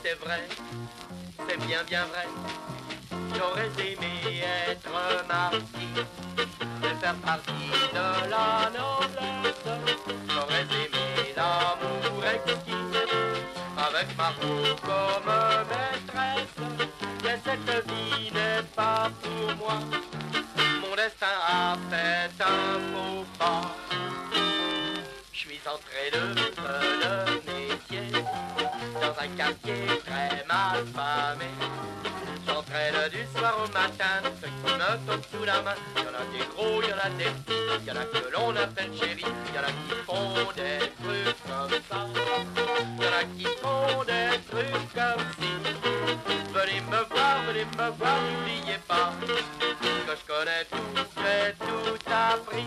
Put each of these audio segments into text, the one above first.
c'est vrai, c'est bien vrai. J'aurais aimé être marquis et faire partie de la noblesse. J'aurais aimé l'amour exquis avec Margot comme maîtresse. Mais cette vie n'est pas pour moi. Mon destin a fait un faux pas. Je suis entré de métier dans un quartier très mal famé. J'entraîne du soir au matin ceux qui me tombent sous la main. Y'en a des gros, y'en a des petits, y'en a que l'on appelle chéri. Y'en a qui font des trucs comme ça, y'en a qui font des trucs comme si. Venez me voir, n'oubliez pas que je connais tout, j'ai tout appris.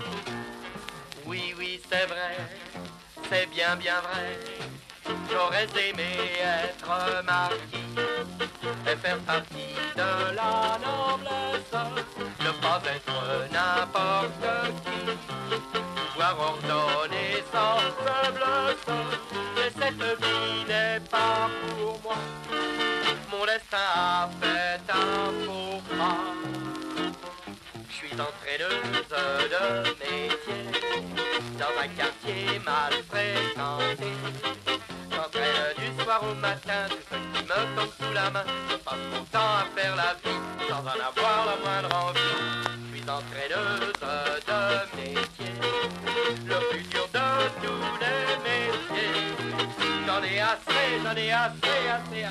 Oui, c'est vrai, c'est bien vrai. J'aurais aimé être marquis et faire partie de la noblesse, ne pas être n'importe qui, pouvoir ordonner sans faiblesse. Mais cette vie n'est pas pour moi, mon destin a fait un faux pas. Je suis entraîneuse de métier dans un quartier mal fréquenté. J'entraîne du soir au matin tous ceux qui me tombent sous la main. Je passe mon temps à faire la vie sans en avoir la moindre envie. Je suis entraîneuse de métier, le plus dur de tous les métiers. J'en ai assez.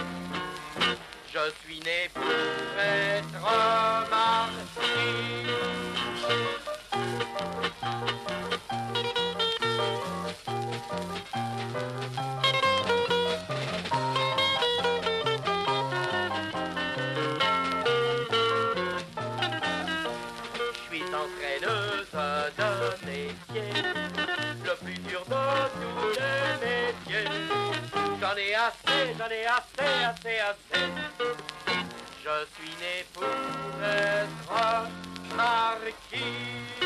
Je suis né pour être marquis. Je suis entraîneuse de métier, le plus dur de tous les métiers. J'en ai assez. Je suis né pour être marquis.